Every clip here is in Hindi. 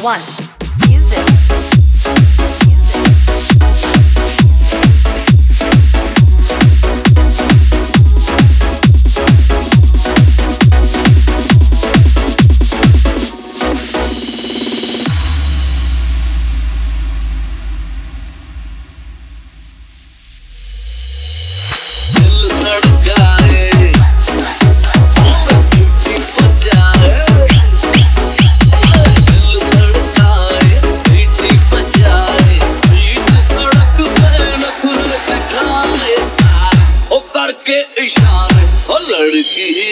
1. Music. करके इशारे ओ लड़की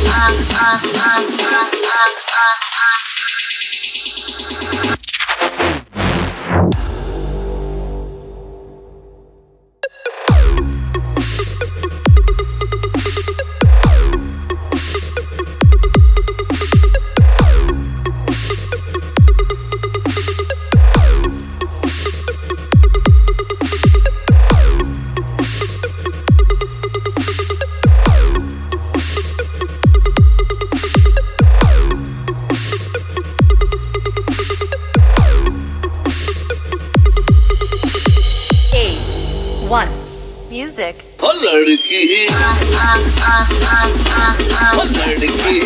One. Music. ओ लड़की ओ लड़की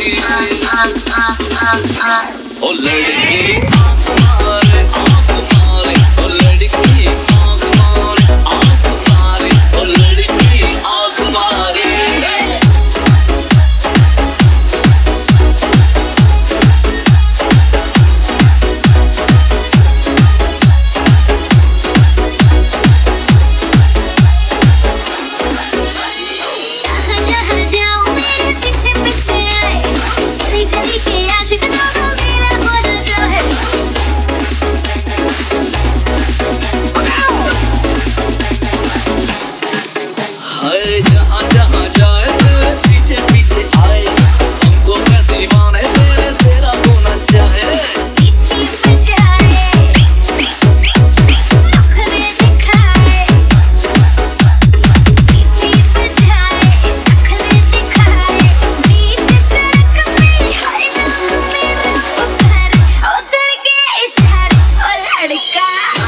ओ लड़की आँख मारे ओ लड़की आँख मारे ओ लड़की आँख मारे जहाँ जहाँ जाए तेरे पीछे पीछे आए हमको क्या दीवाने तेरे तेरा होना चाहे सीटी बजाए नखरे दिखाए सीटी बजाए नखरे दिखाए बीच सड़क पे हर नाम मेरा पुकार उधर के इशारे ओ लड़का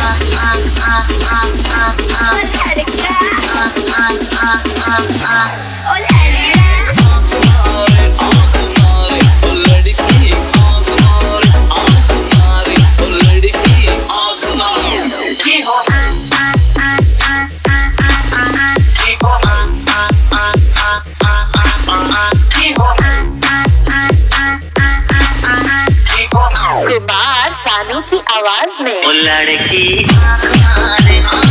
ओ लड़का कुमार सानू की आवाज में लड़की